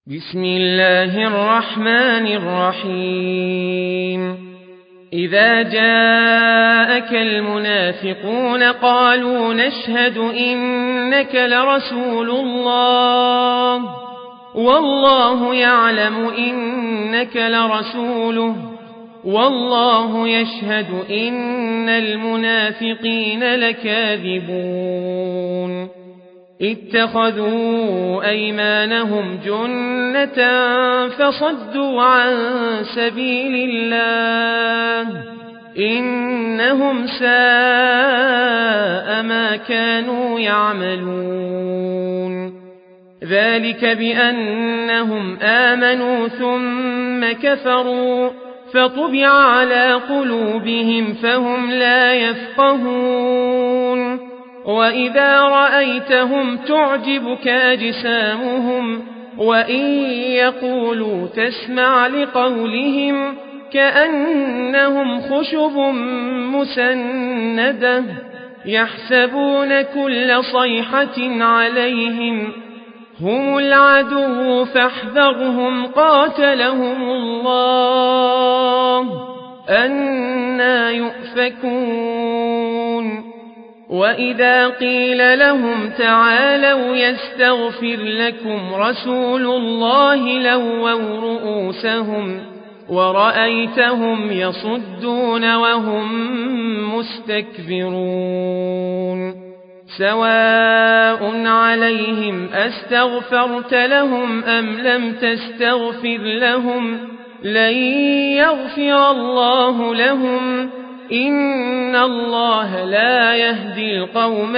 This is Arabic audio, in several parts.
بسم الله الرحمن الرحيم إذا جاءك المنافقون قالوا نشهد إنك لرسول الله والله يعلم إنك لرسوله والله يشهد إن المنافقين لكاذبون اتخذوا أيمانهم جنة فصدوا عن سبيل الله إنهم ساء ما كانوا يعملون ذلك بأنهم آمنوا ثم كفروا فطبع على قلوبهم فهم لا يفقهون وإذا رأيتهم تعجبك أجسامهم وإن يقولوا تسمع لقولهم كأنهم خشب مسندة يحسبون كل صيحة عليهم هم العدو فاحذرهم قاتلهم الله أنى يؤفكون وإذا قيل لهم تعالوا يستغفر لكم رسول الله لووا رؤوسهم ورأيتهم يصدون وهم مستكبرون سواء عليهم أستغفرت لهم أم لم تستغفر لهم لن يغفر الله لهم إن الله لا يهدي القوم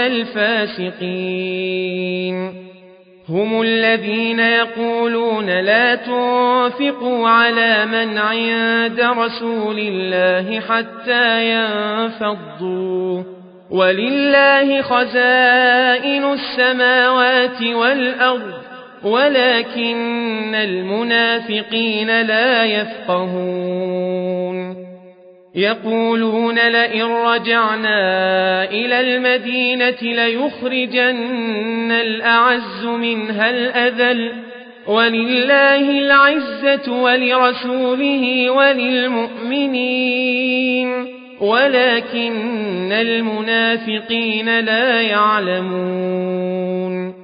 الفاسقين هم الذين يقولون لا تنفقوا على من عند رسول الله حتى ينفضوا ولله خزائن السماوات والأرض ولكن المنافقين لا يفقهون يقولون لئن رجعنا إلى المدينة ليخرجن الأعز منها الأذل ولله العزة ولرسوله وللمؤمنين ولكن المنافقين لا يعلمون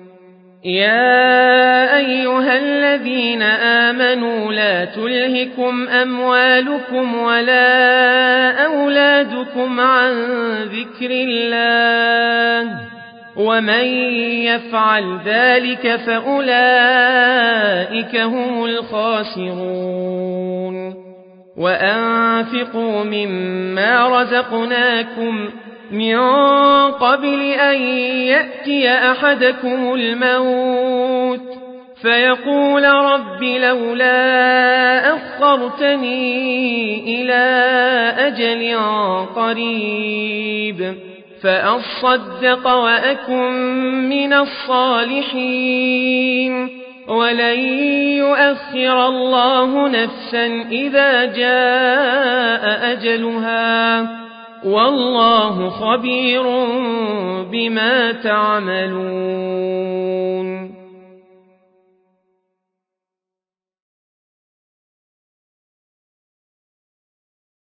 يا أيها الذين آمنوا لا تلهكم أموالكم ولا أولادكم عن ذكر الله ومن يفعل ذلك فأولئك هم الخاسرون وأنفقوا مما رزقناكم من قبل أن يأتي أحدكم الموت فيقول رب لولا أخرتني إلى أجل قريب فأصدق وأكن من الصالحين ولن يؤخر الله نفسا إذا جاء أجلها والله خبير بما تعملون